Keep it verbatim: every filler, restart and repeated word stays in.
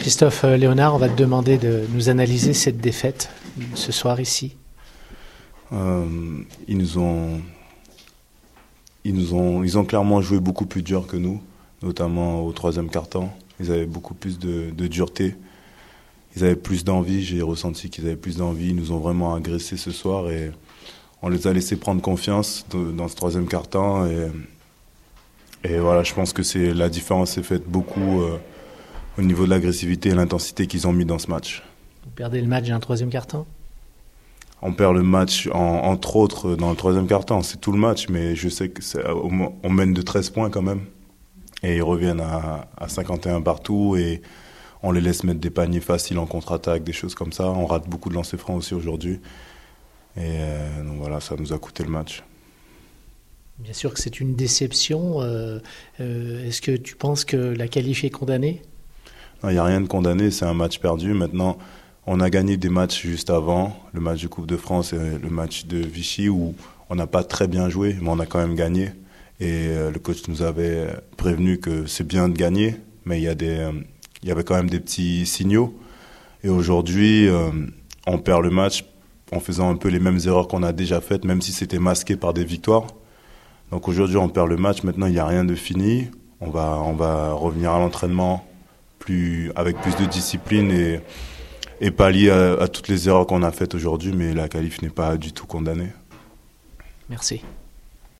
Christophe Léonard, on va te demander de nous analyser cette défaite ce soir ici. Euh, ils nous ont, ils nous ont, ils ont clairement joué beaucoup plus dur que nous, notamment au troisième quart-temps. Ils avaient beaucoup plus de, de dureté. Ils avaient plus d'envie. J'ai ressenti qu'ils avaient plus d'envie. Ils nous ont vraiment agressés ce soir et on les a laissés prendre confiance de, dans ce troisième quart-temps. Et, et voilà, je pense que c'est la différence s'est faite beaucoup euh, au niveau de l'agressivité et l'intensité qu'ils ont mis dans ce match. Vous perdez le match d'un troisième quart-temps ? On perd le match, en, entre autres, dans le troisième quart-temps. C'est tout le match, mais je sais qu'on mène de treize points quand même. Et ils reviennent à, à cinquante et un partout et on les laisse mettre des paniers faciles en contre-attaque, des choses comme ça. On rate beaucoup de lancers francs aussi aujourd'hui. Et euh, donc voilà, ça nous a coûté le match. Bien sûr que c'est une déception. Euh, euh, est-ce que tu penses que la qualif est condamnée ? Non, il n'y a rien de condamné, c'est un match perdu. Maintenant, on a gagné des matchs juste avant, le match de Coupe de France et le match de Vichy, où on n'a pas très bien joué, mais on a quand même gagné. Et euh, le coach nous avait prévenu que c'est bien de gagner, mais il y a des, euh, il y avait quand même des petits signaux. Et aujourd'hui, euh, on perd le match en faisant un peu les mêmes erreurs qu'on a déjà faites, même si c'était masqué par des victoires. Donc aujourd'hui, on perd le match. Maintenant, il n'y a rien de fini. On va, on va revenir à l'entraînement plus, avec plus de discipline et, et pallier à, à toutes les erreurs qu'on a faites aujourd'hui. Mais la qualif n'est pas du tout condamnée. Merci.